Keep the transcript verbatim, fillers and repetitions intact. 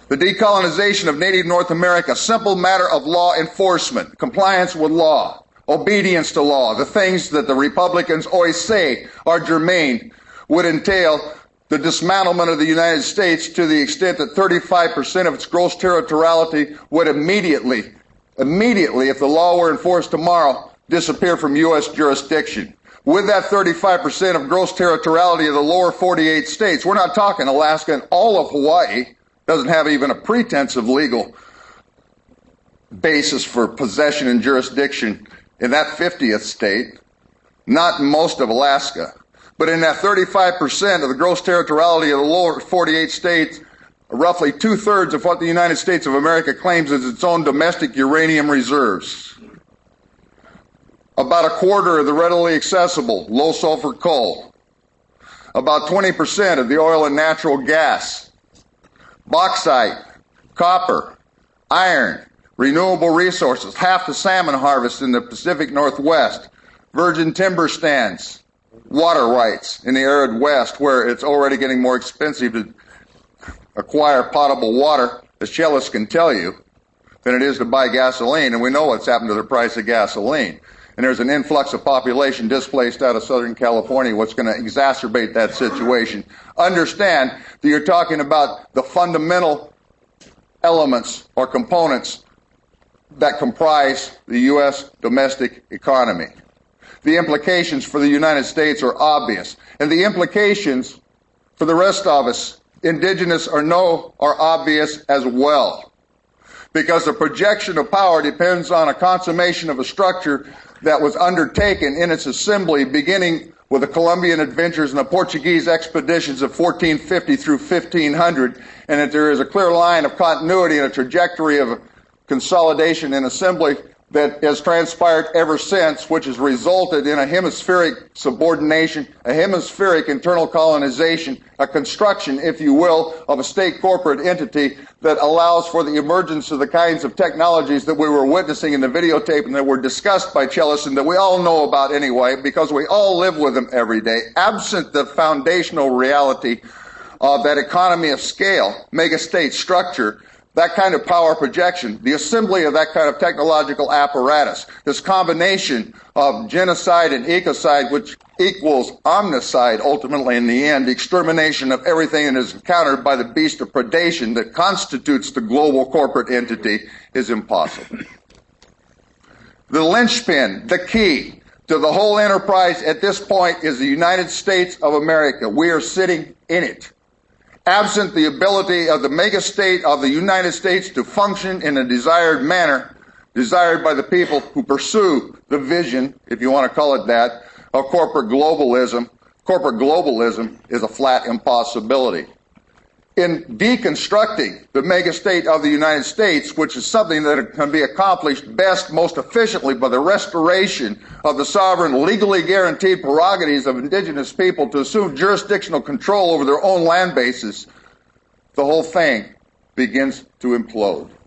The decolonization of native North America, simple matter of law enforcement, compliance with law, obedience to law, the things that the Republicans always say are germane, would entail the dismantlement of the United States to the extent that thirty-five percent of its gross territoriality would immediately, immediately, if the law were enforced tomorrow, disappear from U S jurisdiction. With that thirty-five percent of gross territoriality of the lower forty-eight states, we're not talking Alaska and all of Hawaii, doesn't have even a pretense of legal basis for possession and jurisdiction in that fiftieth state, not in most of Alaska. But in that thirty-five percent of the gross territoriality of the lower forty-eight states, roughly two-thirds of what the United States of America claims as its own domestic uranium reserves. About a quarter of the readily accessible low-sulfur coal. About twenty percent of the oil and natural gas. Bauxite, copper, iron, renewable resources, half the salmon harvest in the Pacific Northwest, virgin timber stands, water rights in the arid West where it's already getting more expensive to acquire potable water, as Chellis can tell you, than it is to buy gasoline, and we know what's happened to the price of gasoline. And there's an influx of population displaced out of Southern California, what's going to exacerbate that situation. Understand that you're talking about the fundamental elements or components that comprise the U S domestic economy. The implications for the United States are obvious, and the implications for the rest of us, indigenous or no, are obvious as well. Because the projection of power depends on a consummation of a structure that was undertaken in its assembly beginning with the Columbian adventures and the Portuguese expeditions of fourteen fifty through fifteen hundred, and that there is a clear line of continuity and a trajectory of consolidation and assembly that has transpired ever since, which has resulted in a hemispheric subordination, a hemispheric internal colonization, a construction, if you will, of a state corporate entity that allows for the emergence of the kinds of technologies that we were witnessing in the videotape and that were discussed by Chellis and that we all know about anyway because we all live with them every day, absent the foundational reality of that economy of scale, mega-state structure. That kind of power projection, the assembly of that kind of technological apparatus, this combination of genocide and ecocide, which equals omnicide ultimately in the end, the extermination of everything that is encountered by the beast of predation that constitutes the global corporate entity, is impossible. The linchpin, the key to the whole enterprise at this point is the United States of America. We are sitting in it. Absent the ability of the megastate of the United States to function in a desired manner, desired by the people who pursue the vision, if you want to call it that, of corporate globalism, corporate globalism is a flat impossibility. In deconstructing the megastate of the United States, which is something that can be accomplished best, most efficiently by the restoration of the sovereign, legally guaranteed prerogatives of indigenous people to assume jurisdictional control over their own land bases, the whole thing begins to implode.